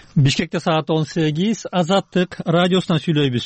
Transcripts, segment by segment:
Бишкекте саат 18. Азаттык радиосунан сүйлөйбүз.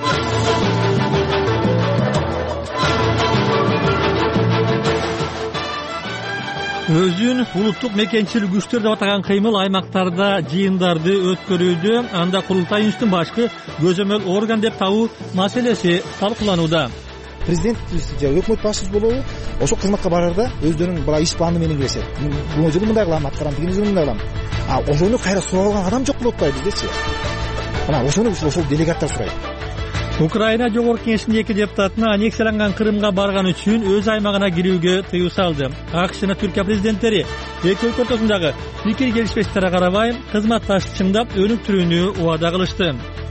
Өзүн улуттук мекенчил күчтөр деп атаган кыймыл аймактарда жыйындарды өткөрүүдө, анда курултай үстүн башкы көзөмөл орган деп табуу маселеси талкууланууда. Президент же өкмөт башчысы болобу, ошол кызматка барарда өздөрүнүн бала иш планы менен киришет. Бул жолу мындай кылам, аткарам, тигини жолу мындай кылам. Ошону кайра сурап алган адам жок болуп атпайбы биздечи? Мына ошону ошол делегаттар сурайт. Украина жогорку кеңешинин 2 депутатына аннексияланган Крымга барган үчүн өз аймагына кирүүгө тыюу салды. АКШ жана Түркия президенттери эки өлкө ортосундагы пикир келишпестиктерге карабай кызматташчымдап өнүктүрүүнү убада кылышты.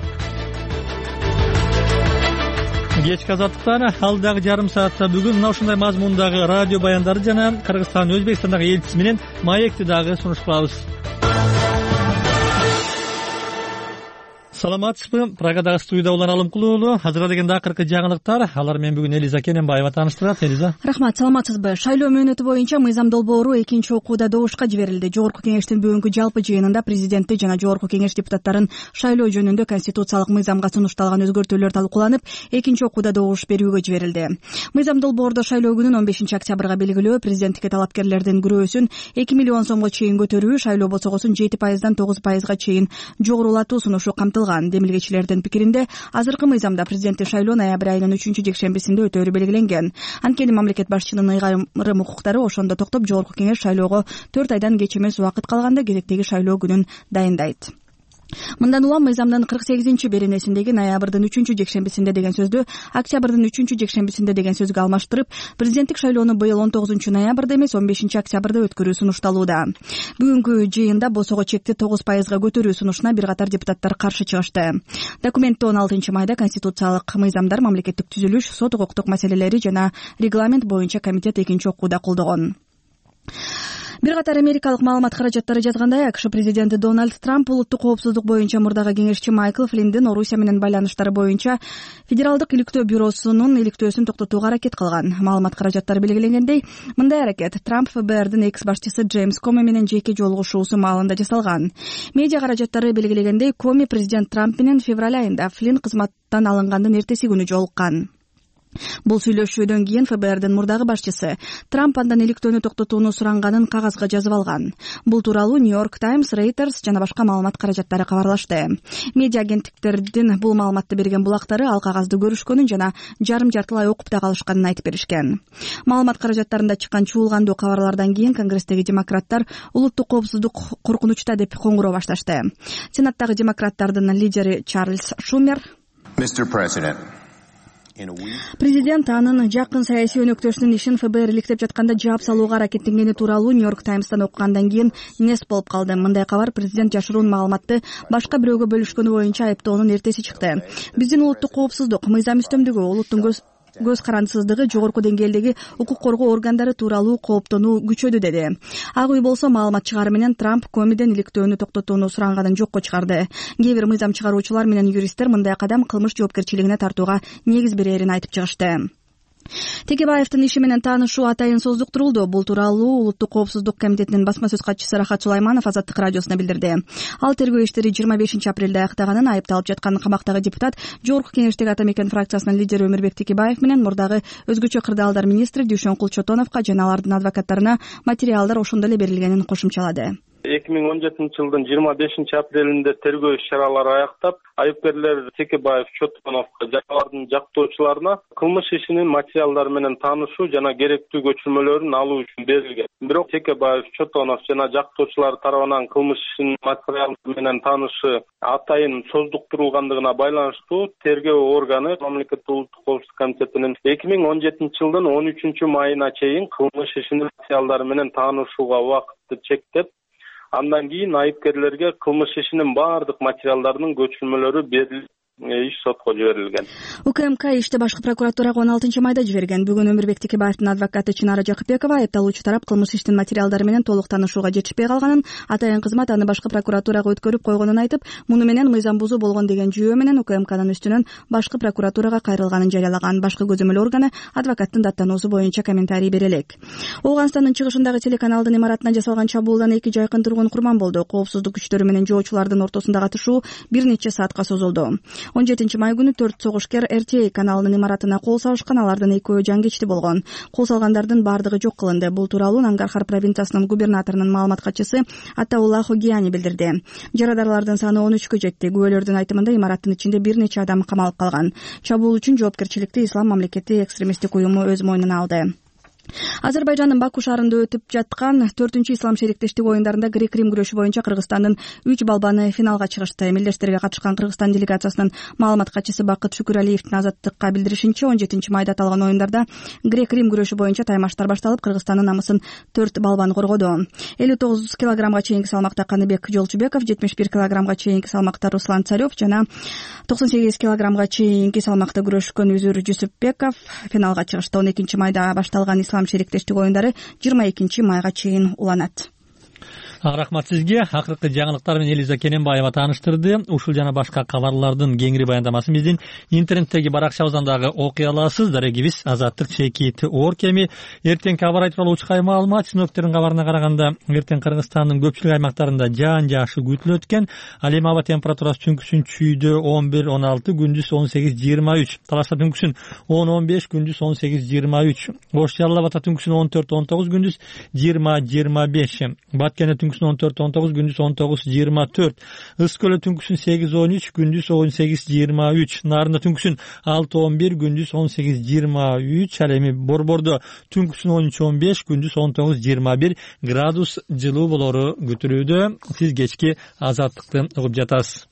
Кечки азаттыктан алдагы жарым саатта бүгүн мына ушундай мазмундагы радио баяндарды жана Кыргызстан Өзбекстандагы элчиси менен маекти дагы сунуш кылабыз. Саламатсызбы? Прагадагы студияда улан Алымкулуулу. Азырдагы акыркы жаңылыктар. Алар менен бүгүн Элиза Кененбаева тааныштырат. Элиза. Рахмат, саламатсызбы? Шайлоо мөөнөтү боюнча мыйзам долбоору экинчи окууда добушка жиберилди. Жогорку кеңештин бүгүнкү жалпы жыйынында президентти жана жогорку кеңеш депутаттарын шайлоо жөнүндө конституциялык мыйзамга сунушталган өзгөртүүлөр талкууланып, экинчи окууда добуш берүүгө жиберилди. Мыйзам долбоордо шайлоо күнүн 15-октябрга белгилөө, президенттикке талапкерлердин күрөөсүн 2 миллион сомго чейин көтөрүү, шайлоо босогосун 7%дан 9%га чейин жогорулатуу сунушу камтылган. Демилгечилердин пикиринде азыркы мыйзамда президенттик шайлоо ноябрь айынын 3-жекшембисинде өтөөрү белгиленген. Анткени мамлекет башчынын ыйгарым укуктары ошондо токтоп, жогорку кеңеш шайлоого 4 айдан кеч эмес убакыт калганда кезектеги шайлоо күнүн дайындайт. Мындан улам мыйзамдын 48-беренесиндеги ноябрдын 3-жекшембисинде деген сөздү октябрдын 3-жекшембисинде деген сөзгө алмаштырып, президенттик шайлоону быйыл 19-ноябрда эмес 15-октябрда өткөрүү сунушталууда. Бүгүнкү жыйында босого чекти 9%га көтөрүү сунушуна бир катар депутаттар каршы чыгышты. Документте 16-майда конституциялык мыйзамдар, мамлекеттик түзүлүш, сот укуктук маселелери жана регламент боюнча комитет экинчи окууда колдогон. Бир катар америкалык маалымат каражаттары жазгандай, АКШ президенти Дональд Трамп улуттук коопсуздук боюнча мурдагы кеңешчи Майкл Флинндин Орусия менен байланыштары боюнча Федералдык иликтөө бюросунун иликтөөсүн токтотууга аракет кылган. Маалымат каражаттары белгилегендей, мындай аракет Трамп ФБРдин экс-башчысы Джеймс Коми менен жеке жолугушуусу маалында жасалган. Медиа каражаттары белгилегендей, Коми президент Трамп менен февраль айында Флинн кызматтан алынгандын эртеси күнү жолуккан. Бул сүйлөшүүдөн кийин ФБРдин мурдагы башчысы Трамп андан иликтөөнү токтотууну суранганын кагазга жазып алган. Бул тууралуу Нью-Йорк Таймс, Reuters жана башка маалымат каражаттары кабарлашты. Медиа агенттиктердин бул маалыматты берген булактары ал кагазды көрүшкөнүн жана жарым-жартылай окуп да калышканын айтып беришкен. Маалымат каражаттарында чыккан чуулгандуу кабарлардан кийин Конгресстеги демократтар улуттук коопсуздук коркунучта деп коңгуроо башташты. Сенаттагы демократтардын лидери Чарльз Шумер: Президент анын жакын саясий өнөктөшүнүн ишин ФБР иликтеп жатканда жаап салууга аракеттенгени тууралуу Нью-Йорк Таймстан окугандан кийин нес болуп калды. Мындай кабар президент жашыруун маалыматты башка бирөөгө бөлүшкөнү боюнча айыптоонун эртеси чыкты. Биздин улуттук коопсуздук, мыйзам үстөмдүгү, улуттун көз карандысыздыгы, жогорку деңгээлдеги укук коргоо органдары тууралуу кооптонуу күчөдү, деди. Ак үй болсо маалымат чыгаары менен Трамп Комиден иликтөөнү токтотууну суранганын жокко чыгарды. Кээ бир мыйзам чыгаруучулар менен юристтер мындай кадам кылмыш жоопкерчилигине тартууга негиз берерин айтып чыгышты. Текебаевдин иши менен таанышуу атайын создуктурулду. Бул тууралуу Улуттук коопсуздук комитетинин басма сөз катчысы Рахат Сулайманов Азаттык радиосуна билдирди. Ал тергөө иштери 25-апрелде аяктаганын, айыпталып жаткан камактагы депутат жогорку кеңештеги Ата Мекен фракциясынын лидери Өмүрбек Текебаев менен мурдагы өзгөчө кырдаалдар министри Дүйшөнкул Чотоновго жана алардын адвокаттарына материалдар ошондо эле берилгенин кошумчалады. 2017-жылдын 25-апрелинде тергөө иш-чаралары аяктап, айыпкерлер Текебаев, Чотоновго жана алардын жактоочуларына кылмыш ишинин материалдары менен таанышуу жана керектүү көчүрмөлөрүн алуу үчүн берилген. Бирок Текебаев, Чотонов жана жактоочулар тарабынан кылмыш ишинин материалдары менен таанышы атайын создуктурулгандыгына байланыштуу тергөө органы Мамлекеттик улуттук коопсуздук комитетинин 2017-жылдын 13-майына чейин кылмыш ишинин материалдары менен таанышууга убакытты чектеп, андан кийин айыпкерлерге кылмыш ишинин баардык материалдарынын көчүрмөлөрү берилип, иш сотко жиберилген. УКМК ишти башкы прокуратурага 16 майда жиберген. Бүгүн Өмүрбек Текебаевдин адвокаты Чынара Жакыпбекова айыпталуучу тарап кылмыш иштин материалдары менен толук таанышууга жетишпей калганын, атайын кызмат аны башкы прокуратурага өткөрүп койгонун айтып, муну менен мыйзам бузуу болгон деген жүйө менен УКМКнын үстүнөн башкы прокуратурага кайрылганын жарыялаган. Башкы көзөмөл органы адвокаттын даттануусу боюнча комментарий бере элек. Ооганстандын чыгышындагы телеканалдын имаратына жасалган чабуулдан 2 жайкын тургун курман болду. Коопсуздук күчтөрү менен жоочулардын ортосундагы атышуу бир нече саатка созулду. 17 май күнү 4 согушкер RTA каналынын имаратына кол салышкан, алардын экөө жан кечти болгон. Кол салгандардын бардыгы жок кылынды. Бул тууралуу Нангархар провинциясынын губернаторунун маалымат катчысы Атаулла Хогияни билдирди. Жарадарлардын саны 13кө жетти. Күбөлөрдүн айтымында имараттын ичинде бир нече адам камалып калган. Чабуул үчүн жоопкерчиликти Ислам мамлекети экстремисттик уюму өз мойнуна алды. Азербайжандын Баку шаарында өтүп жаткан 4-чү ислам шериктештик оюндарында грек-рим күрөшү боюнча Кыргызстандын 3 балбаны финалга чыгышты. Мелдештерге катышкан Кыргызстан делегациясынын маалымат катчысы Бакыт Шүкүралиевдин Азаттыкка билдиришинче, 17 майда аталган оюндарда грек-рим күрөшү боюнча таймаштар башталып, Кыргызстандын намысын 4 балбан коргоду. 59 килограммга чейинки салмакта Каныбек Жолчубеков, 71 килограммга чейинки салмакта Руслан Царев жана 98 килограммга чейинки салмакта күрөшкөн Үзүр Жусупбеков финалга чыгышты. 12 майда башталган ислам шериктештик оюндары 22 майга чейин уланат. Рахмат сизге. Акыркы жаңылыктар менен Элиза Кененбаева тааныштырды. Ушул жана башка кабарлардын кеңири баяндамасын биздин интернеттеги баракчабыздан дагы окуй аласыз. Дарегибиз Азаттык @org. Эртең кабар айтып алуучу маалымат синоптиктердин кабарына караганда, эртең Кыргызстандын көпчүлүк аймактарында жаан жаашы күтүлөт экен. Ал эми аба температурасы түнкүсүн чүйдө 11-16, күндүз 18-23. Талашта түнкүсүн 10-15, күндүз 18-23. Ош Жалал-Абадта түнкүсүн 14-19, күндүз 20-25. Баткенде түнкүсүн 14-19, күндүз 19-24. Ыскөлө түнкүсүн 8-13, күндүз 18-23. Нарында түнкүсүн 6-11, күндүз 18-23. Ал эми Борбордо түнкүсүн 13-15, күндүз 19-21 градус жылуу болору күтүлүүдө. Сиз кечки Азаттыкты угуп жатасыз.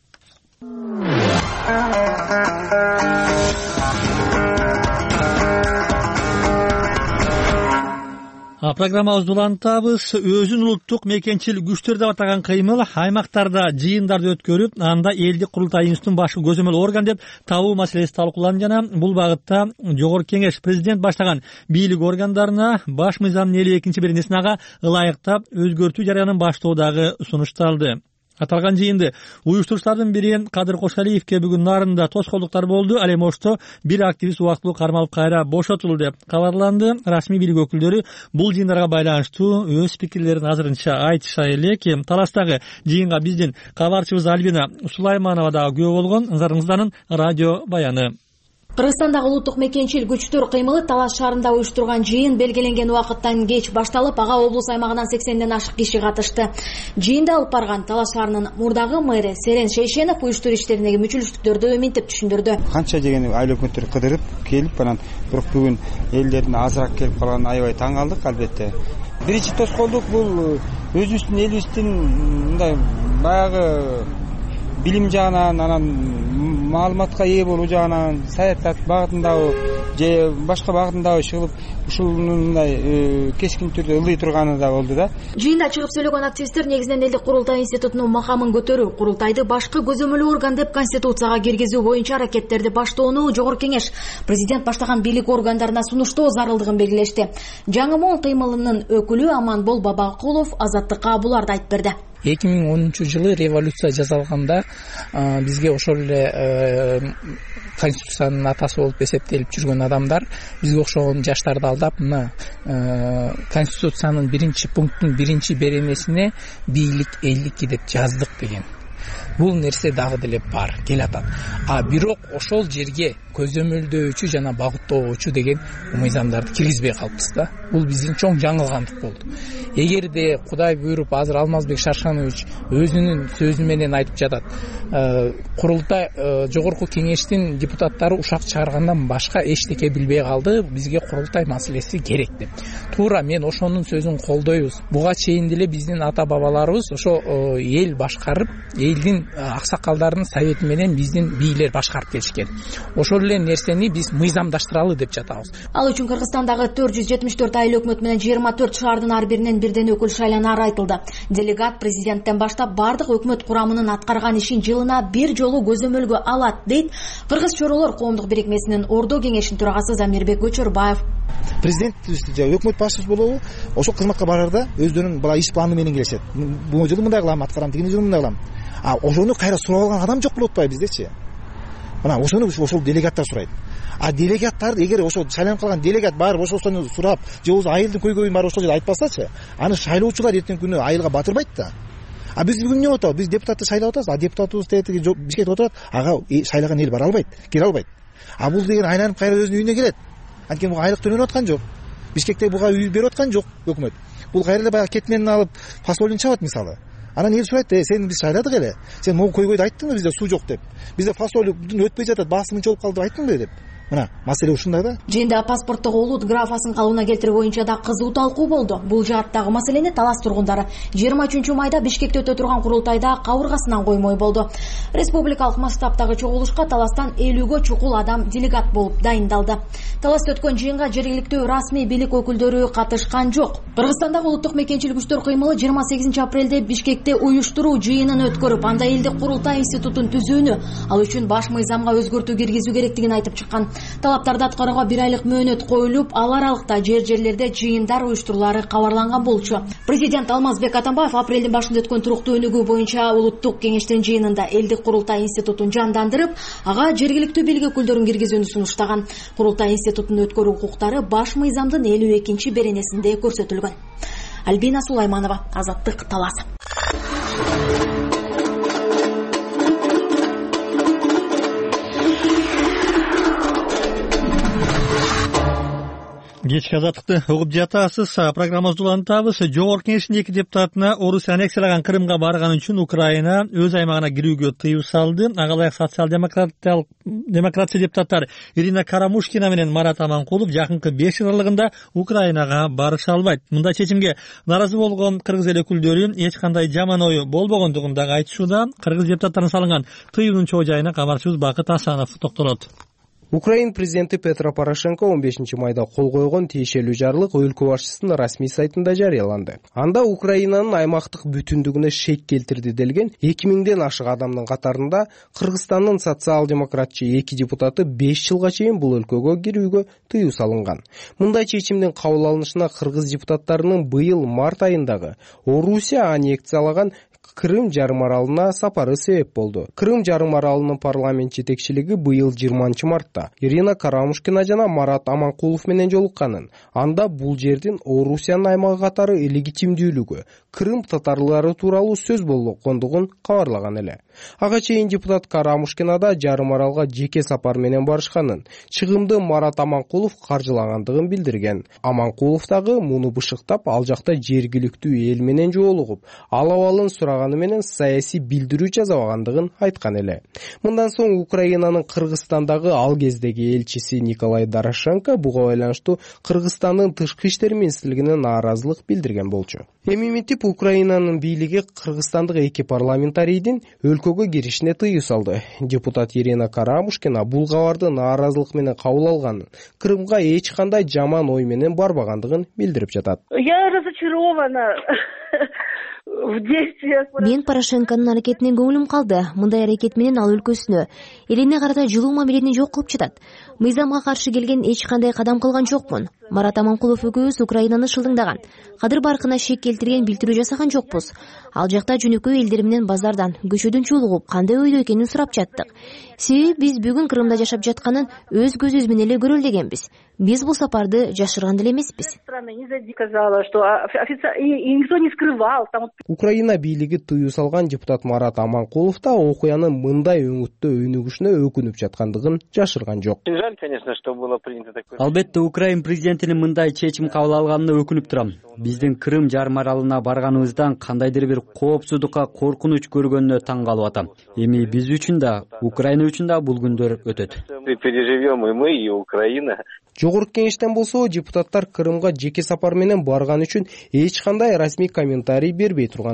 Программабызды улантабыз. Өзүн улуттук мекенчил күчтөр деп атаган кыймыл аймактарда жыйындарды өткөрүп, анда элдик курултай институтунун башкы көзөмөл орган деп табуу маселеси талкууланды жана бул багытта Жогорку Кеңеш президент баштаган бийлик органдарына баш мыйзамдын 52-беренесине ылайыктап өзгөртүү жарыянын баштоо дагы сунушталды. Аталган жыйынды уюштуруучулардын бири Кадыр Кошалиевке бүгүн Нарында тоскоолдуктар болду. Ал эми Ошто бир активист убактылуу кармалып кайра бошотулду деп кабарланды. Расмий бийлик өкүлдөрү бул жыйындарга байланыштуу өз пикирлерин азырынча айтыша элек. Таластагы жыйынга биздин кабарчыбыз Альбина Сулайманова дагы күбө болгон. Назарыңызданын радио баяны. Кыргызстандагы улуттук мекенчил күчтөр кыймылы Талас шаарында уюштурган жыйын белгиленген убакыттан кеч башталып, ага облус аймагынан 80ден ашык киши катышты. Жыйында алып барган Талас шаарынын мурдагы мэри Серен Шейшенов уюштуруу иштериндеги мүчүлүштүктөрдү минтип түшүндүрдү. Канча деген айыл өкмөттөр кыдырып келип, анан бирок бүгүн элдердин азыраак келип калганына аябай таң калдык албетте. Биринчи тоскоолдук бул өзүбүздүн элибиздин мындай баягы билим жагынан, анан маалыматка ээ болуу жагынан, саясат багытындагы же башка багытындагы чыгып, ушунун мындай кескин түрдө ылдый турганы да болду да. Жыйында чыгып сүйлөгөн активисттер негизинен элдик курултай институтунун макамын көтөрүү, курултайды башкы көзөмөл орган деп конституцияга киргизүү боюнча аракеттерди баштоону Жогорку Кеңеш президент баштаган бийлик органдарына сунуштоо зарылдыгын белгилешти. Жаңы моң кыймылынын өкүлү Аманбол Бабакулов Азаттыкка буларды айтып берди. 2010 революция жасалганда бизге ошол эле конституциянын атасы болуп эсептелип жүргөн адамдар бизге окшогон жаштарды алдап, мына конституциянын 1-пункттун 1-беренесине бийлик элдикки деп жаздык деген. Бул нерсе дагы деле бар, келатат. Бирок ошол жерге көзөмөлдөөчү жана багыттоочу деген мыйзамдарды киргизбей калыппыз да. Бул биздин чоң жаңылгандык болду. Эгерде Кудай буйруп азыр Алмазбек Шаршанович өзүнүн сөзү менен айтып жатат, курултай Жогорку Кеңештин депутаттары ушак чыгаргандан башка эчтеке билбей калды, бизге курултай маселеси керек деп. Туура мен ошонун сөзүн колдойбуз. Буга чейин деле биздин ата бабаларыбыз ошо эл башкарып, эл элдин аксакалдарынын совети менен биздин бийлер башкарып келишкен. Ошол эле нерсени биз мыйзамдаштыралы деп жатабыз. Ал үчүн Кыргызстандагы 474 айыл өкмөт менен 24 шаардын ар биринен бирден өкүл шайланары айтылды. Делегат президенттен баштап бардык өкмөт курамынын аткарган ишин жылына бир жолу көзөмөлгө алат дейт Кыргыз чоролор коомдук бирикмесинин Ордо кеңешинин төрагасы Замирбек Көчөрбаев. Президент же өкмөт башчысы болобу ошол кызматка барарда өздөрүнүн бала иш планы менен келишет. Бул жылы мындай кылам, аткарам, тигини жылы мындай кылам. Ошону кайра сурап алган адам жок болуп атпайбы биздечи? Мына ошону ошол делегаттар сурайт. Делегаттар эгер ошол шайланып калган делегат барып ошону сурап, же болбосо айылдын көйгөйүн барып ошол жерде айтпасачы, аны шайлоочулар эртең күнү айылга батырбайт да. Биз бүгүн эмне болуп атабыз? Биз депутатты шайлап атабыз, депутатыбыз тетиги Бишкекте отурат, ага шайлаган эл бара албайт, кире албайт. Бул деген айланып кайра өзүнүн үйүнө келет. Анткени буга айлык төлөнүп аткан жок. Бишкекте буга үй берип аткан жок өкмөт. Бул кайра эле баягы кетменин алып фасолин чабат мисалы. Анан эл сурайт, сени биз шайладык эле. Сен могу көйгөйдү айттыңбы бизде суу жок деп. Бизде фасолин өтпөй жатат, баасы мынча болуп калды деп айттыңбы деп. Мына маселе ушундай да. Жыйында паспорттук улут графасын калыбына келтирүү боюнча да кызуу талкуу болду. Бул жааттагы маселени Талас тургундары 23 майда Бишкекте өтө турган курултайда кабыргасынан коймой болду. Республикалык масштабтагы чогулушка Таластан 50гө чукул адам делегат болуп дайындалды. Таласта өткөн жыйынга жергиликтүү расмий бийлик өкүлдөрү катышкан жок. Кыргызстандагы улуттук мекенчилик күчтөр кыймылы 28 апрелде Бишкекте уюштуруу жыйынын өткөрүп, анда элдик курултай институтун түзүүнү, ал үчүн баш мыйзамга өзгөртүү киргизүү керектигин айтып чыккан. Талаптарды аткарууга 1 айлык мөөнөт коюлуп, ал аралыкта жерлерде жыйындар уюштурулары кабарланган болчу. Президент Алмазбек Атамбаев апрелдин башында өткөн туруктуу өнүгүү боюнча улуттук кеңештин жыйынында элдик курултай институтун жандандырып, ага жергиликтүү бийлик өкүлдөрүн киргизүүнү сунуштаган. Курултай институтун өткөрүү укуктары баш мыйзамдын 52 беренесинде көрсөтүлгөн. Альбина Сулайманова, Азаттык, Талас. Кечки Азаттыкты угуп жатасыз. Программабызды улантабыз. Жогорку Кеңештин 2 депутатына Орусия аннексиялаган Крымга барган үчүн Украина өз аймагына кирүүгө тыюу салды. Ага ылайык социал-демократия депутаттары Ирина Карамушкина менен Марат Аманкулов жакынкы 5 жыл аралыгында Украинага барыша албайт. Мындай чечимге нааразы болгон кыргыз эл өкүлдөрү эч кандай жаман ою болбогондугун дагы айтышууда. Кыргыз депутаттарына салынган тыюунун чоо жайына кабарчыбыз Бакыт Асанов токтолот. Украин президенти Петро Порошенко 15 майда кол койгон тиешелүү жарлык өлкө башчысынын расмий сайтында жарыяланды. Анда Украинанын аймактык бүтүндүгүнө шек келтирди делген 2000ден ашык адамдын катарында Кыргызстандын социал-демократчы 2 депутаты 5 жылга чейин бул өлкөгө кирүүгө тыюу салынган. Мындай чечимдин кабыл алынышына кыргыз депутаттарынын быйыл март айындагы Орусия аннексиялаган Крым жарым аралына сапары себеп болду. Крым жарым аралынын парламент жетекчилиги быйыл 20 мартта Ирина Карамушкина жана Марат Аманкулов менен жолукканын. Анда бул жердин Орусиянын аймагы катары легитимдүүлүгү, Крым татарлары тууралуу сөз болгондугун кабарлаган эле. Ага чейин депутат Карамушкина да жарым аралга жеке сапар менен барышканын, чыгымды Марат Аманкулов каржылагандыгын билдирген. Аманкулов дагы муну бышыктап, ал жакта жергиликтүү эл менен жолугуп, ал абалын сураганы менен саясий билдирүү жасабагандыгын айткан эле. Мындан соң Украинанын Кыргызстандагы ал кездеги элчиси Николай Дорошенко буга байланыштуу Кыргызстандын тышкы иштер министрлигине нааразылык билдирген болчу. Эми минтип Украинанын бийлиги кыргызстандык 2 парламентарийдин өлкөгө киришине тыюу салды. Депутат Ирина Карамушкина бул кабарды нааразылык менен кабыл алганын, Крымга эч кандай жаман ой менен барбагандыгын билдирип жатат. Я разочарована. Мен Порошенконун аракетинен көңүлүм калды. Мындай аракет менен ал өлкөсүнө, элине карата жылуу мамилени жок кылып жатат. Мыйзамга каршы келген эч кандай кадам кылган жокмун. Марат Аманкулов экөөбүз Украинаны шылдыңдаган, кадыр баркына шек келтирген билдирүү жасаган жокпуз. Ал жакта жөнөкөй элдер менен базардан, көчөдөн чулугуп, кандай ойдо экенин сурап жаттык. Себеби биз бүгүн Крымда жашап жатканын өз көзүбүз менен эле көрөлү дегенбиз. Биз бул сапарды жашырган деле эмеспиз. Украина бийлиги тыюу салган депутат Марат Аманкулов да окуянын мындай өңүттө өнүгүшүнө өкүнүп жаткандыгын жашырган жок. Албетте Украин президентинин мындай чечим кабыл алганына өкүнүп турам. Биздин Крым жарым аралына барганыбыздан кандайдыр бир коопсуздукка коркунуч көргөнүнө таң калып атам. Эми биз үчүн да, Украина үчүн да бул күндөр өтөт. Жогорку кеңештен болсо депутаттар Крымга жеке сапар менен барган үчүн эч кандай расмий комментарий бербей тургандыгын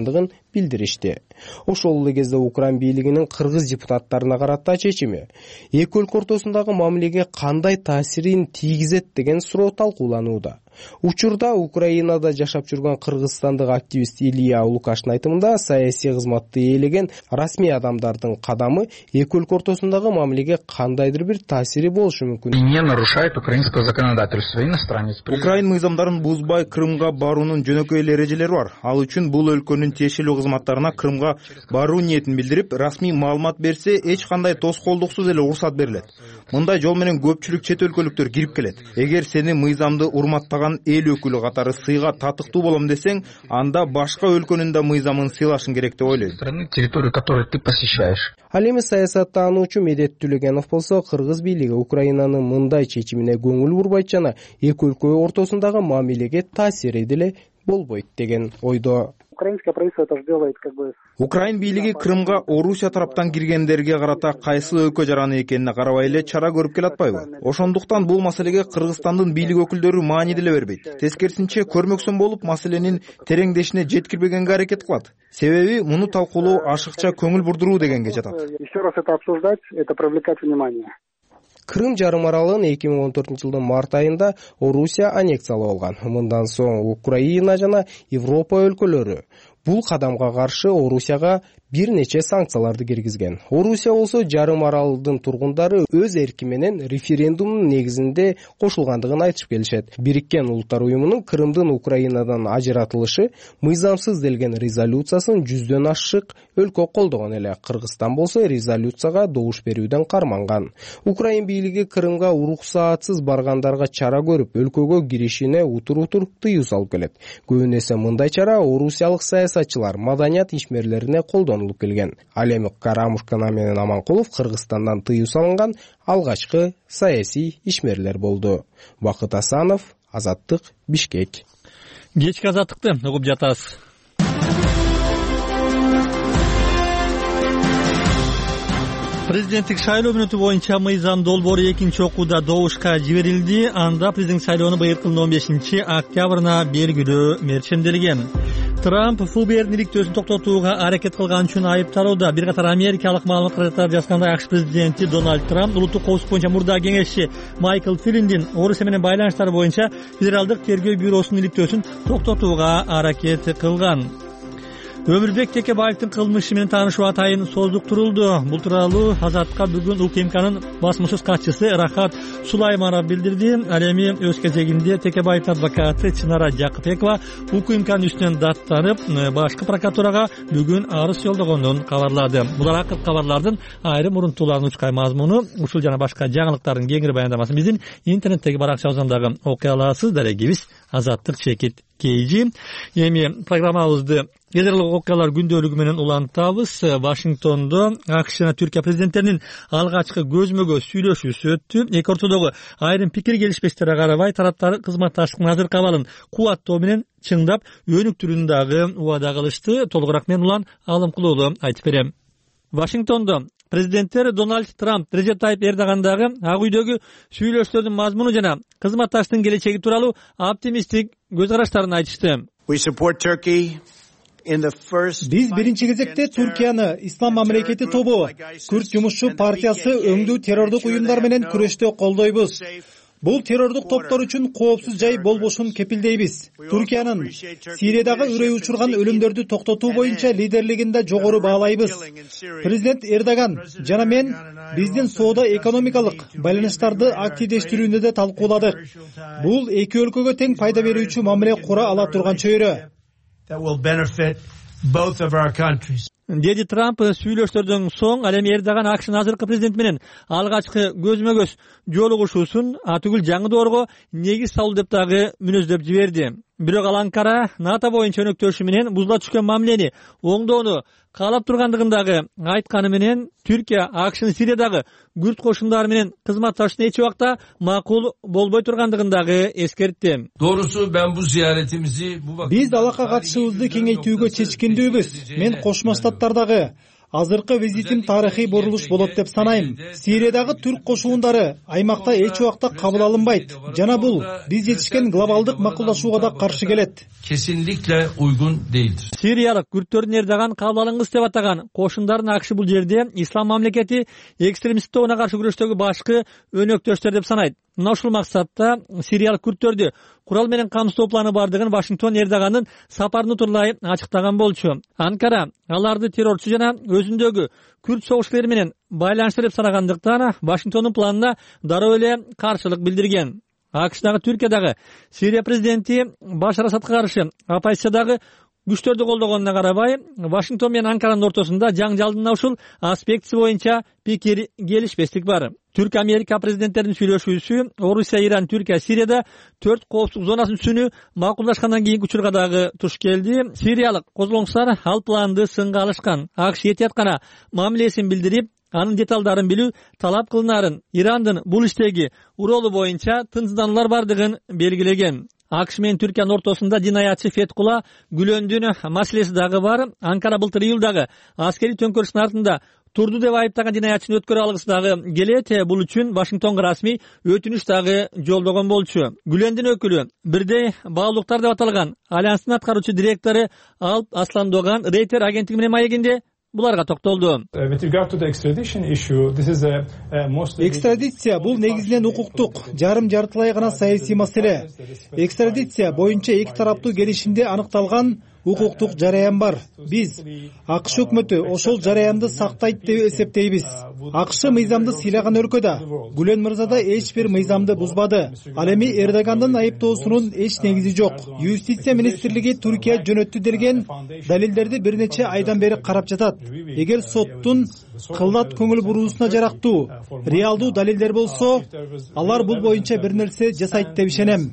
билдиришти. Ошол эле кезде Украин бийлигинин кыргыз депутаттарына карата чечими эки өлкө ортосундагы мамилеге кандай таасирин тийгизет деген суроо талкууланууда. Учурда Украинада жашап жүргөн кыргызстандык активист Илья Лукаштын айтымында саясий кызматты ээлеген расмий адамдардын кадамы эки өлкө ортосундагы мамилеге кандайдыр бир таасири болушу мүмкүн. Не нарушает украинское законодательство, иностранец. Украин мыйзамдарын бузбай Крымга баруунун жөнөкөй эле эрежелери бар. Ал үчүн бул өлкөнүн тиешелүү кызматтарына Крымга баруу ниетин билдирип, расмий маалымат берсе, эч кандай тоскоолдуксуз эле уруксат берилет. Мындай жол менен көпчүлүк чет өлкөлүктөр кирип келет. Эгер сени мыйзамды урматтаган эл өкүлү катары сыйга татыктуу болом десең, анда башка өлкөнүн да мыйзамын сыйлашың керек деп ойлойм. Территорию, которую ты посещаешь. Ал эми саясаттануучу Медет Түлөгенов болсо, кыргыз бийлиги Украинанын мындай чечимине көңүл бурбайт жана эки өлкө ортосундагы мамилеге таасири деле болбойт деген ойдо. Украинское правительство это делает Украин бийлиги Крымга Орусия тараптан киргендерге карата кайсы өкө жараны экенине карабай эле чара көрүп келатпайбы? Ошондуктан бул маселеге Кыргызстандын бийлик өкүлдөрү маани деле бербейт. Тескерисинче көрмөксөн болуп, маселенин тереңдешине жеткирбегенге аракет кылат. Себеби муну талкуулоо ашыкча көңүл бурдуруу дегенге жатат. Еще раз это обсуждать, это привлекать внимание. Крым жарым аралын 2014-жылдын март айында Орусия аннексиялап алган. Мындан соң Украина жана Европа өлкөлөрү бул кадамга каршы Орусияга бир нече санкцияларды киргизген. Орусия болсо жарым аралдын тургундары өз эрки менен референдумдун негизинде кошулгандыгын айтып келишет. Бириккен Улуттар уюмунун Крымдын Украинадан ажыратылышы мыйзамсыз делген резолюциясын 100дөн ашык өлкө колдогон эле. Кыргызстан болсо резолюцияга добуш берүүдөн карманган. Украин бийлиги Крымга уруксаатсыз баргандарга чара көрүп, өлкөгө киришине утур-утур тыюу салып келет. Көбүн эсе мындай чара орусиялык саясатчылар, маданият ишмерлерине колдонулуп келген. Ал эми Карамушкана менен Аманкулов Кыргызстандан тыюу салынган алгачкы саясий ишмерлер болду. Бакыт Асанов, Азаттык, Бишкек. Кечки азаттыкты угуп жатасыз. Президенттик шайлоо мүнөтү боюнча мыйзам долбоору экинчи окууда добушка жиберилди. Анда президент шайлоону быйылкы 15 октябрына белгилөө мерченделген. Трамп ФБРдин иликтөөсүн токтотууга аракет кылган үчүн айыпталууда. Бир катар америкалык маалымат кызматтары жазгандай, АКШ президенти Дональд Трамп улуттук коопсуздук боюнча мурда кеңешчи Майкл Флиндин Орусия менен байланыштары боюнча федералдык тергөө бюросунун иликтөөсүн токтотууга аракет кылган. Өмүрбек Текебаевдин кылмышы менен таанышуу атайын создуктурулду. Бул тууралуу Азаттыкка бүгүн УКМКнын басмасөз катчысы Рахат Сулайманов билдирди. Ал эми өз кезегинде Текебаевдин адвокаты Чынара Жакыпбекова УКМКнын үстүнөн даттанып, башкы прокуратурага бүгүн арыз жолдогонун кабарлады. Булар акыркы кабарлардын айрым урунтууларынын учкай мазмуну. Ушул жана башка жаңылыктардын кеңири баяндамасын биздин интернеттеги баракчабыздан дагы окуй аласыз. Дарегибиз Азаттык чекит KG. Эми программабызды Генералдык окуялар күндөлүгү менен улантабыз. Вашингтондо АКШ жана Түркия президенттеринин алгачкы көзмө-көз сүйлөшүүсү өттү. Эки ортодогу айрым пикир келишпештерге карабай, тараптар кызматташтыктын азыркы абалын кубаттоо менен чыңдап, өнүктүрүүнү дагы убада кылышты. Толугураак мен Улан Алымкулуулу айтып берем. Вашингтондо президенттер Дональд Трамп, Режеп Тайип Эрдогандагы Ак үйдөгү сүйлөшүүлөрдүн мазмуну жана кызматташтыктын келечеги тууралуу оптимисттик көз караштарын айтышты. Биз биринчи кезекте Түркияны, Ислам мамлекети тобу, Күрд жумушчу партиясы өңдүү террордук уюмдар менен күрөштө колдойбуз. Бул террордук топтор үчүн коопсуз жай болбошун кепилдейбиз. Түркиянын Сириядагы үрөй учурган өлүмдөрдү токтотуу боюнча лидерлигинде жогору баалайбыз. Президент Эрдоган жана мен биздин соода экономикалык байланыштарды активдештирүүнү да талкууладык. Бул эки өлкөгө тең пайда берүүчү мамиле кура ала турган чөйрө. Деди Трамп сүйлөшүүлөрдөн соң, ал эми Эрдоган АКШнын азыркы президенти менен алгачкы көзмө-көз жолугушуусун атүгүл жаңы доорго негиз салуу деп дагы мүнөздөп жиберди. Бирок ал Анкара НАТО боюнча өнөктөшү менен бузула түшкөн мамилени оңдоону каалап тургандыгын дагы айтканы менен, Түркия АКШнын Сириядагы күрд кошундары менен кызматташуусун эч убакта макул болбой тургандыгын дагы эскертти. Биз алакка катышыбызды кеңейтүүгө чечкиндүүбүз. Мен Кошмо Штаттардагы азыркы визитим тарыхый бурулуш болот деп санайм. Сириядагы түрк кошуундары аймакта эч убакта кабыл алынбайт жана бул биз жетишкен глобалдык макулдашууга да каршы келет. Kesinlikle uygun değildir. Сириялык күрттөрдүн эрдоган кабыл алынгыс деп атаган кошундардын акшы бул жерде ислам мамлекети экстремисттик тобуна каршы күрөштөгү башкы өнөктөштөр деп санайт. Мына ушул максатта сириялык күрттөрдү курал менен камсыздоо планы бардыгын Вашингтон эрдогандын сапарын утурлай ачыктаган болчу. Анкара аларды террорчу жана өзүндөгү күрт согушчулары менен байланыштуу деп санагандыктан Вашингтондун планына дароо эле каршылык билдирген. АКШдагы Түркиядагы Сирия президенти Башар Асадка каршы оппозициядагы күчтөрдү колдогонуна карабай, Вашингтон менен Анкаранын ортосунда жаңжалдын ушул аспектиси боюнча пикир келишпестик бар. Түрк-Америка президенттеринин сүйлөшүүсү Орусия, Иран, Түркия, Сирияда 4 коопсуздук зонасын түзүүнү макулдашкандан кийинки учурга дагы туш келди. Сириялык козголоңчулар ал планды сынга алышкан. АКШ этият гана мамилесин билдирип, анын деталдарын билүү талап кылынарын, Ирандын бул иштеги уролу боюнча тынчсыздануулар бардыгын белгилеген. АКШ менен Түркиянын ортосунда жинаятчы Феткула Гүлөндүн маселеси дагы бар. Анкара былтыр июлдагы аскерий төңкөрүштүн артында турду деп айыптаган жинаятчыны өткөрө алгысы дагы келет. Бул үчүн Вашингтонго расмий өтүнүч дагы жолдогон болчу. Гүлөндүн өкүлү бирдей баалуулуктар деп аталган Альянстын аткаруучу директору Алп Асландоган Рейтер агенттиги менен маегинде буларга токтолду. Экстрадиция бул негизинен укуктук, жарым-жартылай гана саясий маселе. Экстрадиция боюнча эки тараптуу келишимде аныкталган укуктук жараян бар. Биз АКШ өкмөтү ошол жараянды сактайт деп эсептейбиз. АКШ мыйзамды сыйлаган өлкө да. Гүлөн мырза да эч бир мыйзамды бузбады. Ал эми Эрдогандын айыптоосунун эч негизи жок. Юстиция министрлиги Түркия жөнөттү делген далилдерди бир нече айдан бери карап жатат. Эгер соттун кылдат көңүл буруусуна жарактуу, реалдуу далилдер болсо, алар бул боюнча бир нерсе жасайт деп ишенем.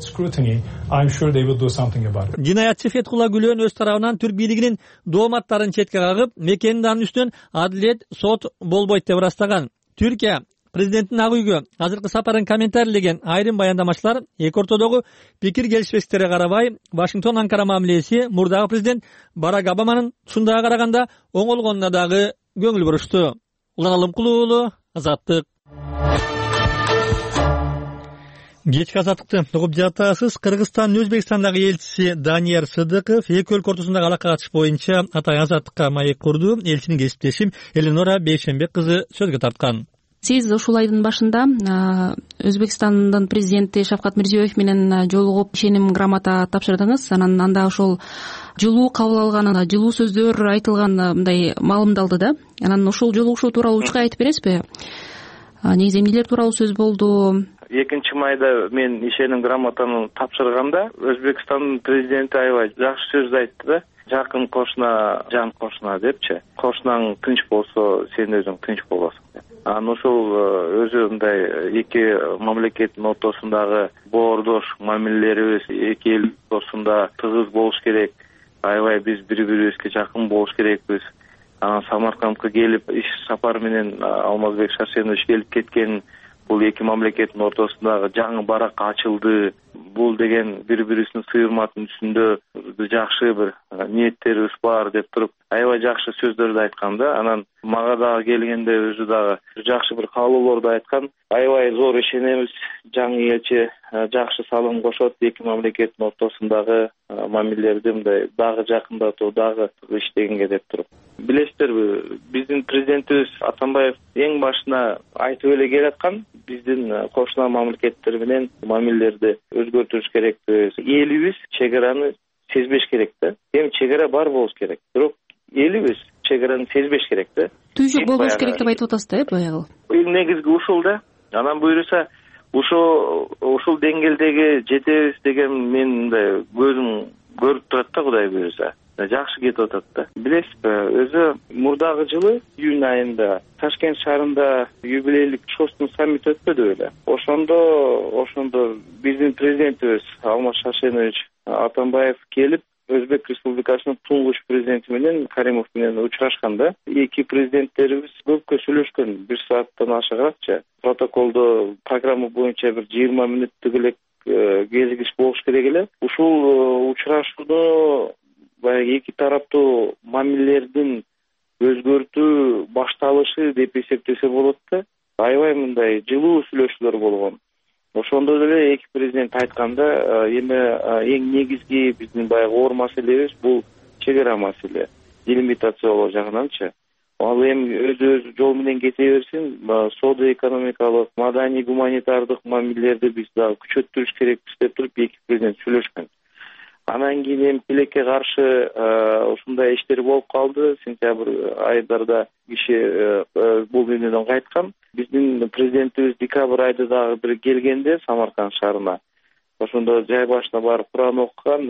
Жинаятчы Феткула Гүлөн өз тарабынан түрк бийлигинин дооматтарын четке кагып, мекенинде анын үстүнөн адилет сот болбойт деп ырастаган. Түркия президенттин ак үйгө азыркы сапарын комментарийлеген айрым баяндамачылар эки ортодогу пикир келишпестиктерге карабай, Вашингтон Анкара мамилеси мурдагы президент Барак Обаманын ушундайга караганда оңолгонуна дагы көңүл бурушту. Улан Алымкулуу уулу, Азаттык. Кечки азаттыкты угуп жатасыз. Кыргызстандын Өзбекстандагы элчиси Данияр Сыдыков эки өлкө ортосундагы алака катыш боюнча Атай азаттыкка маек курду. Элчинин кесиптешим Эленора Бейшенбек кызы сөзгө тарткан. Сиз ушул айдын башында Өзбекстандын президенти Шавкат Мирзиёев менен жолугуп ишеним грамота тапшырдыңыз. Анан анда ошол жылуу кабыл алган, жылуу сөздөр айтылган мындай маалымдалды да. Анан ошол жолугушуу тууралуу учка айтып бересизби? Негизи эмнелер тууралуу сөз болду? 2 майда мен ишеним грамотаны тапшырганда Өзбекстандын президенти аябай жакшы сөз айтты да. Жакын кошуна, жан кошуна депчи. Кошунаң тынч болсо, сен өзүң тынч болосуң деп. Анан ошол өзү мындай эки мамлекеттин ортосундагы боордош мамилелерибиз эки эл ортосунда тыгыз болуш керек. Аябай биз бири-бирибизге жакын болуш керекпиз. Анан Самаркандка келип иш сапары менен Алмазбек Шарсенович келип кеткен. Бул эки мамлекеттин ортосундагы жаңы барак ачылды. Бул деген бири-бирибиздин сыйырматын үстүндө жакшы бир ниеттерибиз бар деп туруп аябай жакшы сөздөрдү айткан да. Анан мага дагы келгенде өзү дагы жакшы бир каалоолорду айткан. Аябай зор ишенебиз, жаңы элчи жакшы салым кошот, эки мамлекеттин ортосундагы мамилелерди мындай дагы жакындатуу, дагы иштегенге деп туруп. Билесиздерби, биздин президентибиз Атамбаев эң башына айтып эле келаткан, биздин кошуна мамлекеттер менен мамилелерди өзгөртүш керекпиз. Элибиз чек араны сезбеш керек да. Эми чек ара бар болуш керек. Бирок элибиз чек араны сезбеш керек да. Түйшүк болбош керек деп айтып атасыз да, баягы. Негизги ушул да. Анан буюрса ушул деңгээлдеги жетебиз деген мен мындай көзүм көрүп турат да, Кудай буюрса. Жакшы кетип атат да. Билесизби, өзү мурдагы жылы июнь айында Ташкент шаарында юбилейлик Шостун саммити өтпөдү беле. Ошондо биздин президентибиз Алмаз Шарсенович Атамбаев келип Өзбек Республикасынын туңгуч президенти менен Каримов менен учурашканда, эки президенттерибиз көпкө сүйлөшкөн, 1 сааттан ашыгыракча. Протоколдо программа боюнча бир 20 мүнөттүк эле кезигиш болуш керек эле. Ушул учурашууну баягы эки тараптуу мамилелердин өзгөртүү башталышы деп эсептесе болот да. Аябай мындай жылуу сүйлөшүүлөр болгон. Ошондо деле эки президент айтканда эми эң негизги биздин баягы оор маселебиз бул чек ара маселе, делимитациялоо жагынанчы. Ал эми өз жол менен кете берсин, соода экономикалык, маданий гуманитардык мамилелерди биз дагы күчөттүрүш керекпиз деп туруп эки президент сүйлөшкөн. Анан кийин эми тилекке каршы ушундай иштер болуп калды. Сентябрь айдарда киши бул дүйнөдөн кайткан. Биздин президентибиз декабрь айда дагы бир келгенде Самарканд шаарына. Ошондо жай башына барып Куран окуган.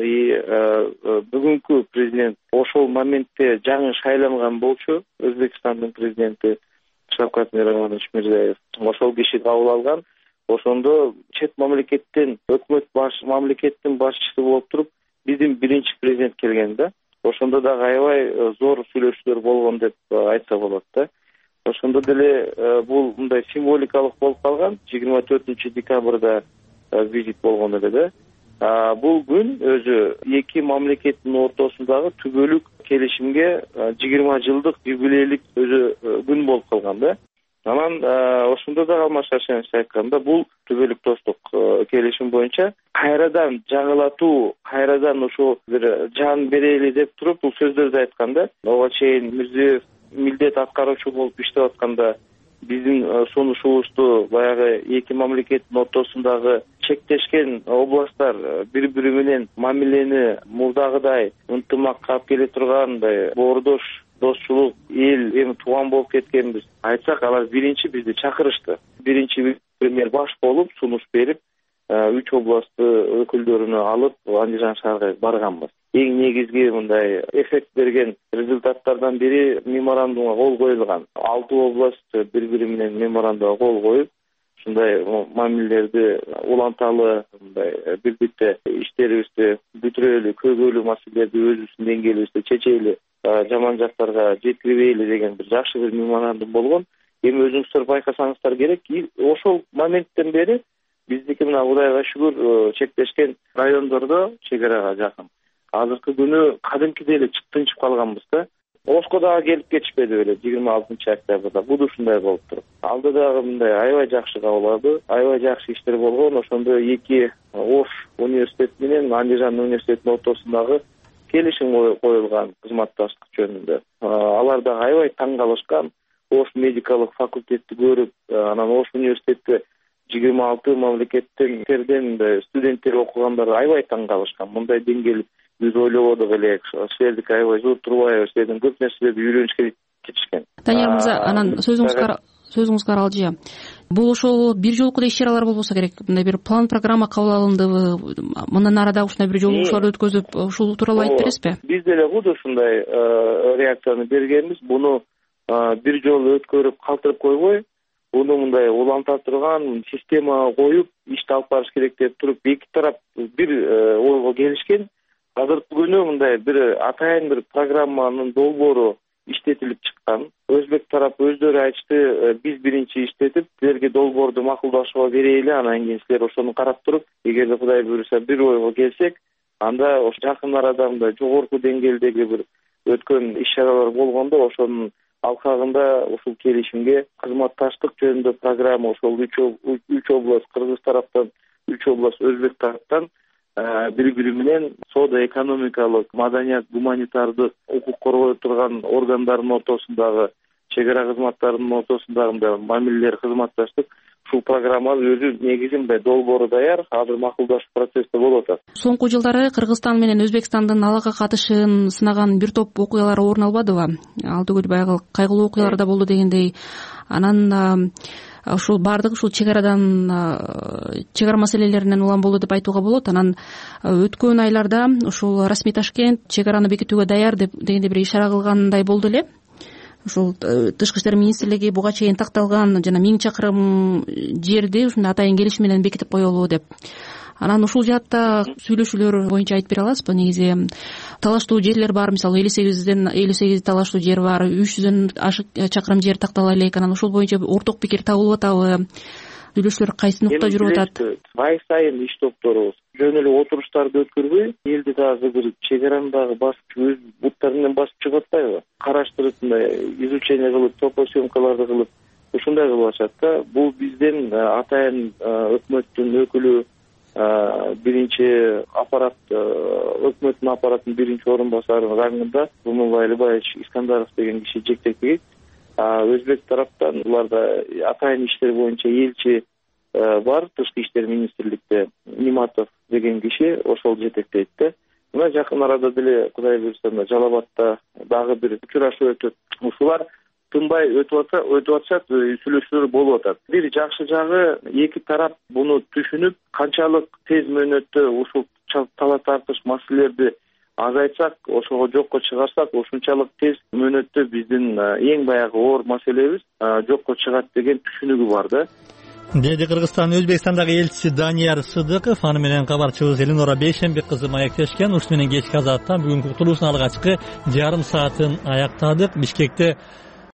Бүгүнкү президент ошол моментте жаңы шайланган болчу. Өзбекстандын президенти Шавкат Миромонович Мирзиёев. Ошол киши кабыл алган. Ошондо чет мамлекеттен мамлекеттин башчысы болуп туруп биздин биринчи президент келген да. Ошондо дагы аябай зор сүйлөшүүлөр болгон деп айтса болот да. Ошондо деле бул мындай символикалык болуп калган. 24 декабрда визит болгон эле да. Бул күн өзү эки мамлекеттин ортосундагы түбөлүк келишимге 20 жылдык юбилейлик өзү күн болуп калган да. Анан ошондо да Алмаз Шаршенович айтканда бул түбөлүк достук келишим боюнча кайрадан жаңылатуу, кайрадан ошо бир жан берели деп туруп бул сөздөрдү айтканда, ого чейин Мирзиёев милдет аткаруучу болуп иштеп атканда биздин сунушубузду баягы эки мамлекеттин ортосундагы чектешкен областтар бири-бири менен мамилени мурдагыдай ынтымакка алып келе тургандай боордош достчулук эл эми тууган болуп кеткенбиз айтсак, алар биринчи бизди чакырышты. Биринчи премьер баш болуп сунуш берип 3 областты өкүлдөрүнө алып Андижан шаарга барганбыз. Эң негизги мындай эффект берген результаттардан бири меморандумга кол коюлган. 6 област бири-бири менен меморандумга кол коюп, ушундай мамилелерди уланталы, мындай бирдикте иштерибизди бүтүрөлү, көйгөйлүү маселелерди өзүбүздүн деңгээлибизде чечели, жаман жактарга жеткирбейли деген бир жакшы бир меморандум болгон. Эми өзүңүздөр байкасаңыздар керек, ошол моменттен бери биздики мына Кудайга шүгүр чектешкен райондордо чек арага жакын. Азыркы күнү кадимкидей эле тынчып калганбыз да. Ошко дагы келип кетишпеди беле 26 октябрда. Бул ушундай болуп туруп. Алда дагы мындай аябай жакшы кабыл алды, аябай жакшы иштер болгон. Ошондо эки Ош университети менен Андижан университетинин ортосундагы келишим коюлган кызматташтык жөнүндө. Алар дагы аябай таң калышкан. Ош медикалык факультетти көрүп, анан Ош университетте 26 мамлекеттен студенттер окугандар аябай таң калышкан. Мындай деңгээл биз ойлободук элек. Силердики аябай зор турбайбы, силердин көп нерселерди үйрөнүшкө кетишкен. Данияр мырза, анан сөзүңүзгө каралжы. Бул ошол бир жолку иш-чаралар болбосо керек. Мындай бир план программа кабыл алындыбы? Мындан ары дагы ушундай бир жолугушууларды өткөзүп, ушул тууралуу айтып бересизби? Биз деле куду ушундай реакцияны бергенбиз. Буну бир жолу өткөрүп калтырып койбой, буну мындай уланта турган система коюп, ишти алып барыш керек деп туруп, эки тарап бир ойго келишкен. Азыркы күнү мындай бир атайын бир программанын долбоору иштетилип чыккан. Өзбек тарапы өздөрү айтышты, биз биринчи иштетип, силерге долбоорду макулдашууга берели, анан кийин силер ошону карап туруп, эгерде Кудай буйруса бир ойго келсек, анда ошо жакын арада мындай жогорку деңгээлдеги бир өткөн иш-чаралар болгондо, ошонун алкагында ушул келишимге кызматташтык жөнүндө программа ошол 3 област кыргыз тараптан, 3 област өзбек тараптан бири-бири менен соода экономикалык, маданият, гуманитардык, укук коргой турган органдардын ортосундагы, чек ара кызматтарынын ортосундагы мамилелер, кызматташтык, ушул программа өзү негизинде долбоору даяр, азыр макулдашуу процессте болуп атат. Соңку жылдары Кыргызстан менен Өзбекстандын алака катышын сынаган бир топ окуялар орун албадыбы? Ал түгүл баягы кайгылуу окуялар да болду дегендей. Анан ушул баардык ушул чек ара маселелеринен улам болду деп айтууга болот. Анан өткөн айларда ушул расмий Ташкент чек араны бекитүүгө даяр дегендей бир ишара кылгандай болду эле. Ушул Тышкы иштер министрлиги буга чейин такталган жана 1000 чакырым жерди ушундай атайын келишим менен бекитип коелу деп. Анан ушул жаатта сүйлөшүүлөр боюнча айтып бере аласызбы? Негизи талаштуу жерлер бар, мисалы 58 талаштуу жер бар, 300дөн ашык чакырым жер тактала элек. Анан ушул боюнча орток пикир табылып атабы? Сүйлөшүүлөр кайсы нукта жүрүп атат? Ай сайын иш топторубуз жөн эле отуруштарды өткөрбөй элди дагы бир чек араны дагы басып өз буттары менен басып чыгып атпайбы, караштырып мындай изучение кылып, топосъемкаларды кылып ушундай кылып атышат да. Бул бизден атайын өкмөттүн өкүлү, биринчи аппарат, өкмөттүн аппараттын биринчи орун басары рангында Жумабай Алибаевич Искандаров деген киши жетектейт. Өзбек тараптан буларда атайын иштер боюнча элчи бар, тышкы иштер министрликте Ниматов деген киши ошол жетектейт да. Мына жакын арада деле Кудай буйрса Жалал Абадта дагы бир учурашуу өтөт. Ушулар тынбай өтүп атышат, сүйлөшүүлөр болуп атат. Бир жакшы жагы эки тарап буну түшүнүп, канчалык тез мөөнөттө ушул талаа тартыш маселелерди азайтсак, ошого жокко чыгарсак, ошунчалык тез мөөнөттө биздин эң баягы оор маселебиз жокко чыгат деген түшүнүгү бар да. Деди Кыргызстандын Өзбекстандагы элчиси Данияр Сыдыков, аны менен кабарчыбыз Элинора Бейшенбек кызы маектешкен. Ушу менен кечки азаттан бүгүнкү утулуусунун алгачкы жарым саатын аяктадык. Бишкекте